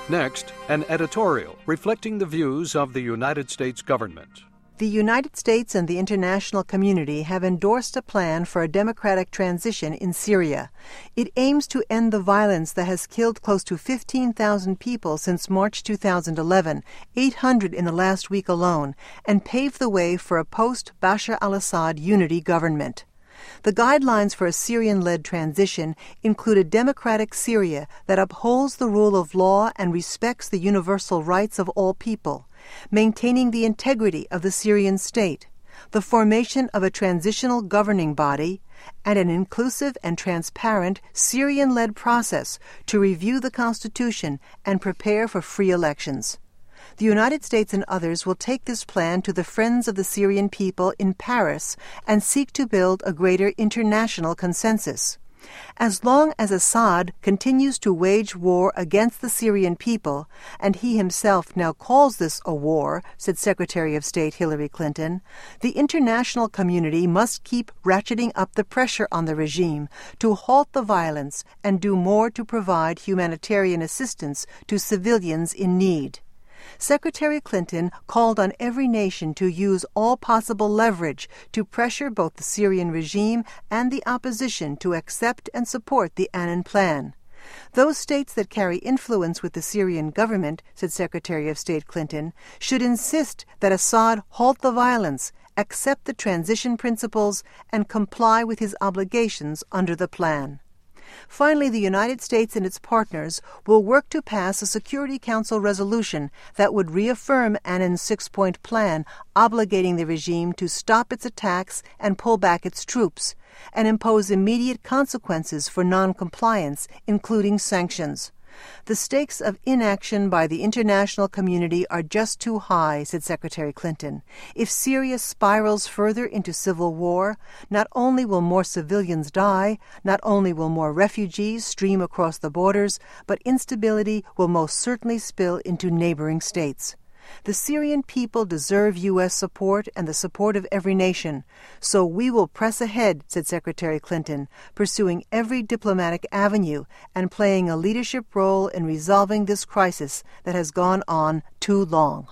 Next, an editorial reflecting the views of the United States government. The United States and the international community have endorsed a plan for a democratic transition in Syria. It aims to end the violence that has killed close to 15,000 people since March 2011, 800 in the last week alone, and pave the way for a post-Bashar al-Assad unity government. The guidelines for a Syrian-led transition include a democratic Syria that upholds the rule of law and respects the universal rights of all people, maintaining the integrity of the Syrian state, the formation of a transitional governing body, and an inclusive and transparent Syrian-led process to review the constitution and prepare for free elections. The United States and others will take this plan to the Friends of the Syrian People in Paris and seek to build a greater international consensus. As long as Assad continues to wage war against the Syrian people, and he himself now calls this a war, said Secretary of State Hillary Clinton, the international community must keep ratcheting up the pressure on the regime to halt the violence and do more to provide humanitarian assistance to civilians in need. Secretary Clinton called on every nation to use all possible leverage to pressure both the Syrian regime and the opposition to accept and support the Annan Plan. Those states that carry influence with the Syrian government, said Secretary of State Clinton, should insist that Assad halt the violence, accept the transition principles, and comply with his obligations under the plan. Finally, the United States and its partners will work to pass a Security Council resolution that would reaffirm Annan's six-point plan obligating the regime to stop its attacks and pull back its troops, and impose immediate consequences for noncompliance, including sanctions. The stakes of inaction by the international community are just too high, said Secretary Clinton. If Syria spirals further into civil war, not only will more civilians die, not only will more refugees stream across the borders, but instability will most certainly spill into neighboring states. The Syrian people deserve U.S. support and the support of every nation. So we will press ahead, said Secretary Clinton, pursuing every diplomatic avenue and playing a leadership role in resolving this crisis that has gone on too long.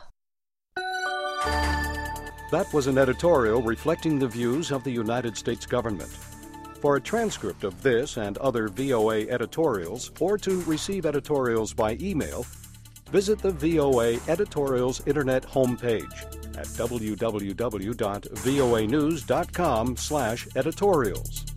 That was an editorial reflecting the views of the United States government. For a transcript of this and other VOA editorials, or to receive editorials by email, visit the VOA Editorials Internet homepage at www.voanews.com/editorials.